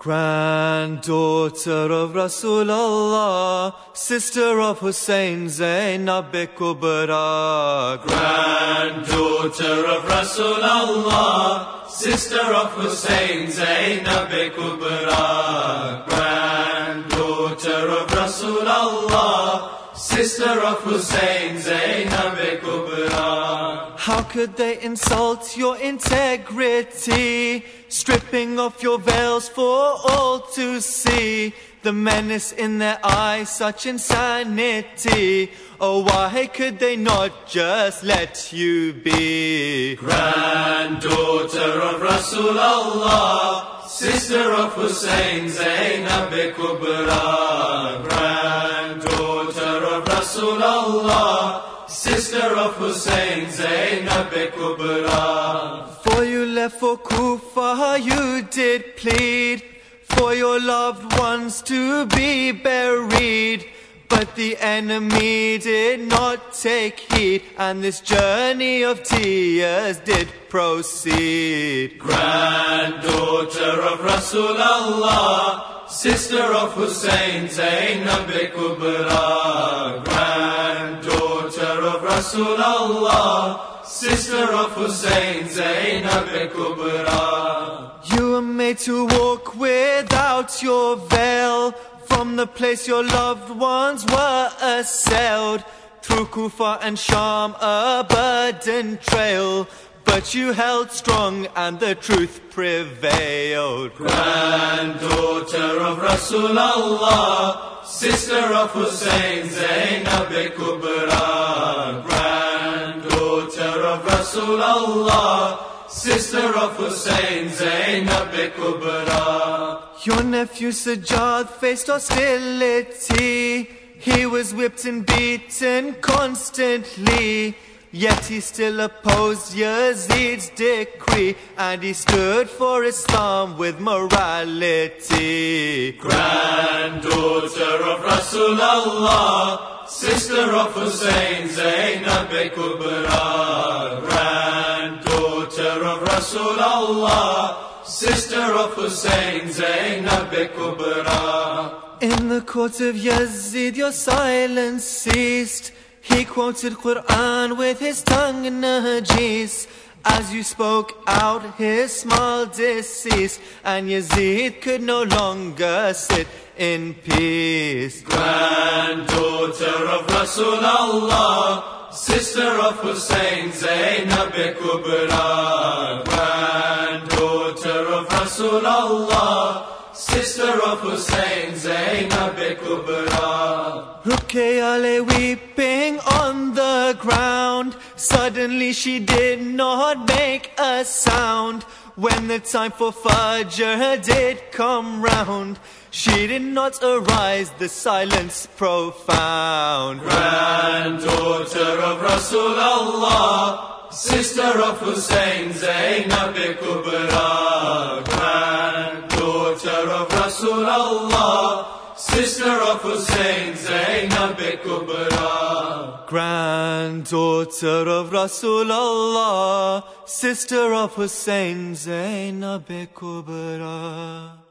Granddaughter of Rasulullah, sister of Hussein Zainab Kubra. Granddaughter of Rasulullah, sister of Hussein Zainab Kubra. Granddaughter of Rasulullah, sister of Hussein Zainab Kubra. How could they insult your integrity, stripping off your veils for all to see? The menace in their eyes, such insanity. Oh, why could they not just let you be? Granddaughter of Rasulullah, sister of Hussein Zainab Kubra. Granddaughter of Rasulullah, sister of Hussein Zainab Kubra. For you left for Kufa, you did plead for your loved ones to be buried. But the enemy did not take heed, and this journey of tears did proceed. Granddaughter of Rasulullah, sister of Hussein Zainab Kubra. Granddaughter of Rasulullah, sister of Hussein Zainab Kubra. You were made to walk without your veil from the place your loved ones were assailed. Through Kufa and Sham, a burden trail, but you held strong and the truth prevailed. Granddaughter of Rasulullah, sister of Hussein Zainab Kubra. Granddaughter of Rasulullah, sister of Hussein Zainab Kubra. Your nephew Sajjad faced hostility. He was whipped and beaten constantly, yet he still opposed Yazid's decree, and he stood for Islam with morality. Granddaughter of Rasulullah, sister of Hussein Zainab Kubra. Granddaughter of Rasulullah, sister of Hussein Zainab Kubra. In the court of Yazid your silence ceased. He quoted Quran with his tongue najis. As you spoke out, his smile deceased, and Yazid could no longer sit in peace. Granddaughter of Rasulullah, sister of Hussein Zainab Kubra. Granddaughter of Rasulullah, sister of Hussein Zainab Kubra. Ruqayya lay weeping on the ground. Suddenly she did not make a sound. When the time for Fajr did come round, she did not arise, the silence profound. Granddaughter of Rasulullah, sister of Hussein Zainab Kubra. Granddaughter of Rasulullah, sister of Hussein Zainab Kubra. Granddaughter of Rasulullah, sister of Hussein Zainab Kubra.